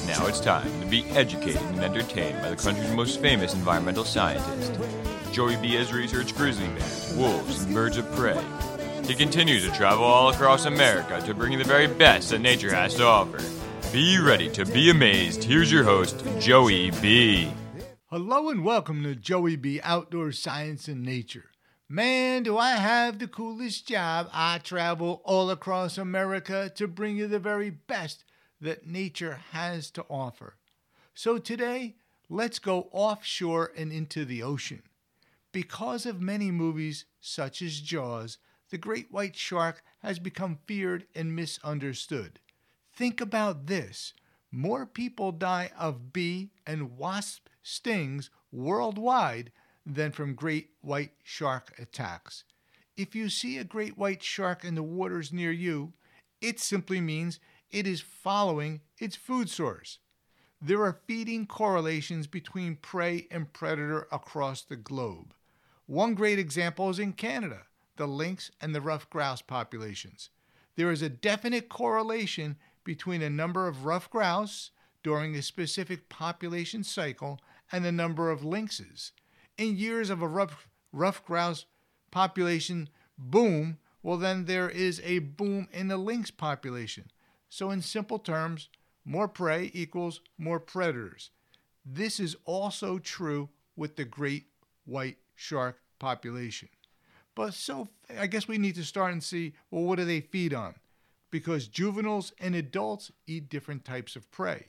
Now it's time to be educated and entertained by the country's most famous environmental scientist. Joey B has researched grizzly bears, wolves, and birds of prey. He continues to travel all across America to bring you the very best that nature has to offer. Be ready to be amazed. Here's your host, Joey B. Hello and welcome to Joey B. Outdoor Science and Nature. Man, do I have the coolest job. I travel all across America to bring you the very best that nature has to offer. So today, let's go offshore and into the ocean. Because of many movies such as Jaws, the great white shark has become feared and misunderstood. Think about this. More people die of bee and wasp stings worldwide than from great white shark attacks. If you see a great white shark in the waters near you, it simply means it is following its food source. There are feeding correlations between prey and predator across the globe. One great example is in Canada, the lynx and the ruffed grouse populations. There is a definite correlation between the number of ruffed grouse during a specific population cycle and the number of lynxes. In years of a ruffed grouse population boom, well then there is a boom in the lynx population. So in simple terms, more prey equals more predators. This is also true with the great white shark population. But so I guess we need to start and see, well, what do they feed on? Because juveniles and adults eat different types of prey.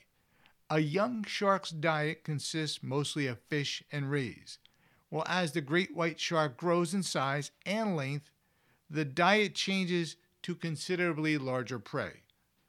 A young shark's diet consists mostly of fish and rays. Well, as the great white shark grows in size and length, the diet changes to considerably larger prey.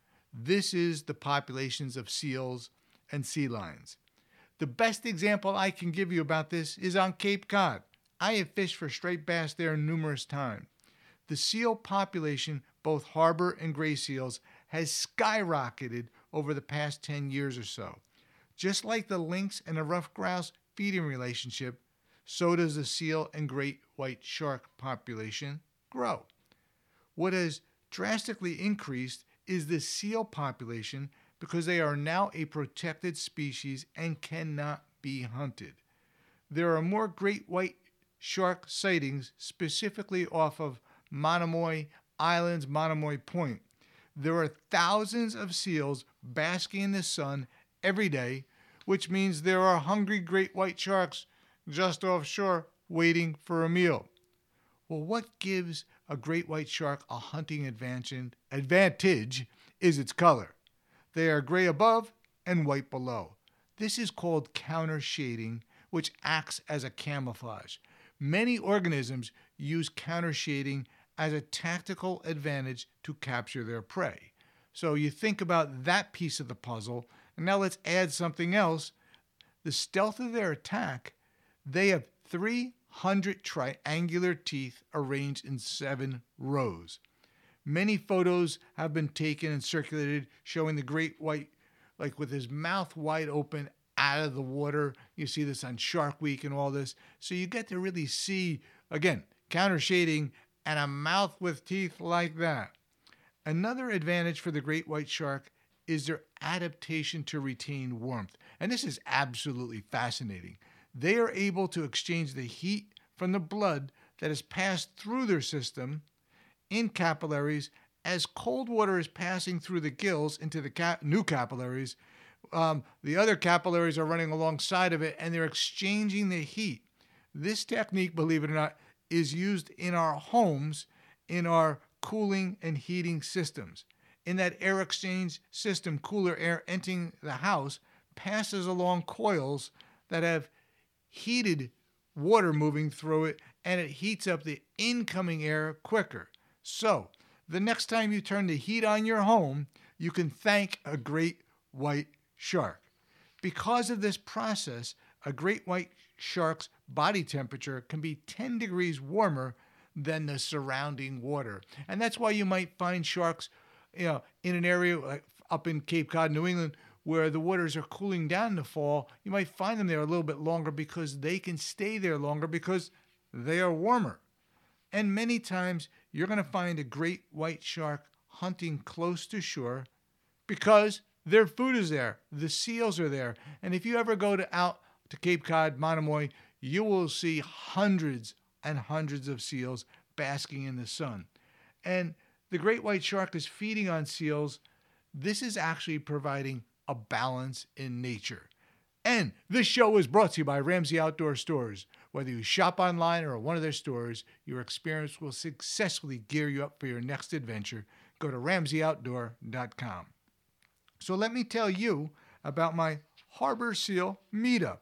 This is the populations of seals and sea lions. The best example I can give you about this is on Cape Cod. I have fished for striped bass there numerous times. The seal population, both harbor and gray seals, has skyrocketed over the past 10 years or so. Just like the lynx and the ruffed grouse feeding relationship, so does the seal and great white shark population grow. What has drastically increased is the seal population because they are now a protected species and cannot be hunted. There are more great white shark sightings specifically off of Monomoy Island's Monomoy Point. There are thousands of seals basking in the sun every day, which means there are hungry great white sharks just offshore waiting for a meal. Well, what gives a great white shark a hunting advantage is its color. They are gray above and white below. This is called counter shading, which acts as a camouflage. Many organisms use counter shading as a tactical advantage to capture their prey. So you think about that piece of the puzzle, and now let's add something else. The stealth of their attack, they have 300 triangular teeth arranged in 7 rows. Many photos have been taken and circulated showing the great white, like with his mouth wide open out of the water. You see this on Shark Week and all this. So you get to really see, again, counter shading and a mouth with teeth like that. Another advantage for the great white shark is their adaptation to retain warmth. And this is absolutely fascinating. They are able to exchange the heat from the blood that has passed through their system in capillaries. As cold water is passing through the gills into the new capillaries, the other capillaries are running alongside of it and they're exchanging the heat. This technique, believe it or not, is used in our homes, in our cooling and heating systems. In that air exchange system, cooler air entering the house passes along coils that have heated water moving through it, and it heats up the incoming air quicker. So, the next time you turn the heat on your home, you can thank a great white shark. Because of this process, a great white shark's body temperature can be 10 degrees warmer than the surrounding water. And that's why you might find sharks, in an area like up in Cape Cod, New England, where the waters are cooling down in the fall. You might find them there a little bit longer because they can stay there longer because they are warmer. And many times you're going to find a great white shark hunting close to shore because Their food is there. The seals are there. And if you ever go out to Cape Cod, Monomoy, you will see hundreds and hundreds of seals basking in the sun. And the great white shark is feeding on seals. This is actually providing a balance in nature. And this show is brought to you by Ramsey Outdoor Stores. Whether you shop online or at one of their stores, your experience will successfully gear you up for your next adventure. Go to RamseyOutdoor.com. So let me tell you about my harbor seal meetup.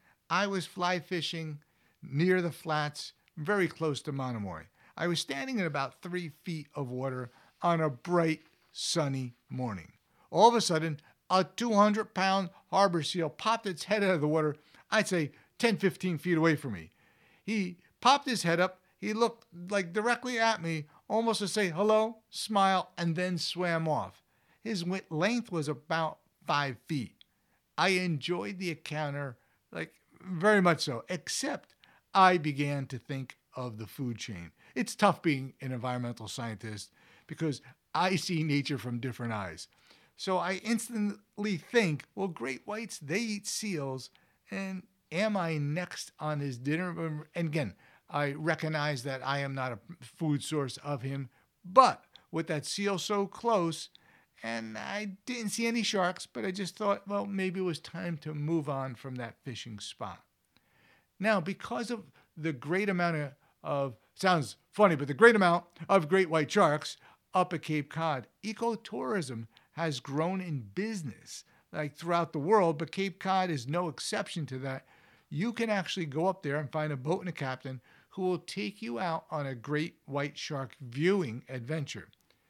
I was fly fishing near the flats, very close to Monomoy. I was standing in about 3 feet of water on a bright, sunny morning. All of a sudden, a 200-pound harbor seal popped its head out of the water, I'd say 10, 15 feet away from me. He popped his head up. He looked like directly at me, almost to say hello, smile, and then swam off. His length was about 5 feet. I enjoyed the encounter, very much so, except I began to think of the food chain. It's tough being an environmental scientist because I see nature from different eyes. So I instantly think, well, great whites, they eat seals, and am I next on his dinner? And again, I recognize that I am not a food source of him, but with that seal so close, and I didn't see any sharks, but I just thought, well, maybe it was time to move on from that fishing spot. Now, because of the great amount of sounds funny, but the great amount of great white sharks up at Cape Cod, ecotourism has grown in business throughout the world, but Cape Cod is no exception to that. You can actually go up there and find a boat and a captain who will take you out on a great white shark viewing adventure.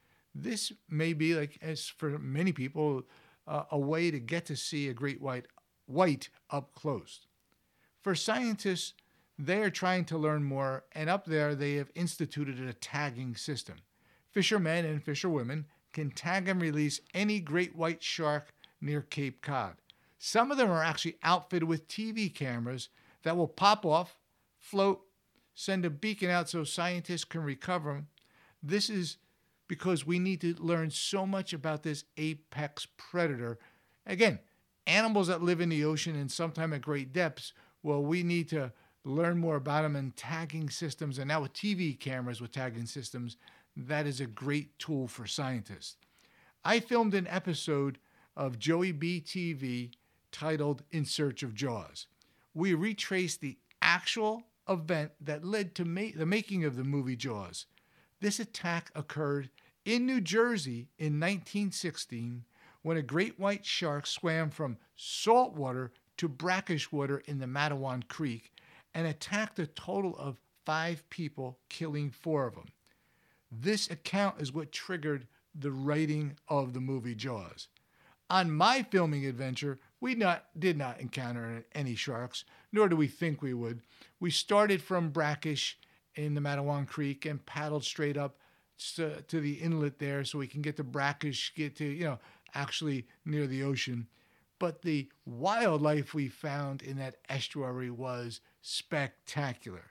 This may be, as for many people, a way to get to see a great white up close. For scientists, they are trying to learn more, and up there they have instituted a tagging system. Fishermen and fisherwomen can tag and release any great white shark near Cape Cod. Some of them are actually outfitted with TV cameras that will pop off, float, send a beacon out so scientists can recover them. This is because we need to learn so much about this apex predator. Again, animals that live in the ocean and sometimes at great depths, well, we need to learn more about them and tagging systems. And now with TV cameras with tagging systems, that is a great tool for scientists. I filmed an episode of Joey B TV titled In Search of Jaws. We retraced the actual event that led to the making of the movie Jaws. This attack occurred in New Jersey in 1916 when a great white shark swam from salt water to brackish water in the Matawan Creek and attacked a total of 5 people, killing 4 of them. This account is what triggered the writing of the movie Jaws. On my filming adventure, we did not encounter any sharks, nor do we think we would. We started from brackish in the Matawan Creek and paddled straight up to the inlet there so we can get to brackish, get to, actually near the ocean. But the wildlife we found in that estuary was spectacular.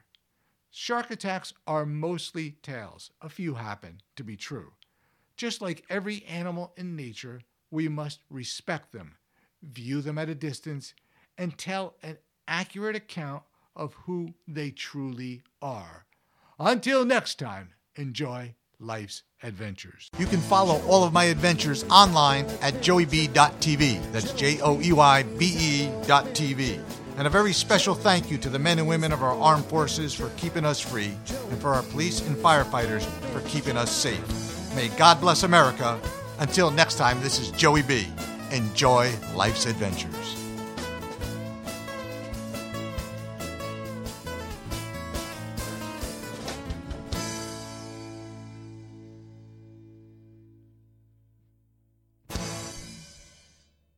Shark attacks are mostly tales. A few happen to be true. Just like every animal in nature, we must respect them, view them at a distance, and tell an accurate account of who they truly are. Until next time, enjoy life's adventures. You can follow all of my adventures online at joeyb.tv. That's JOEYBE.tv. And a very special thank you to the men and women of our armed forces for keeping us free, and for our police and firefighters for keeping us safe. May God bless America. Until next time, this is Joey B. Enjoy life's adventures.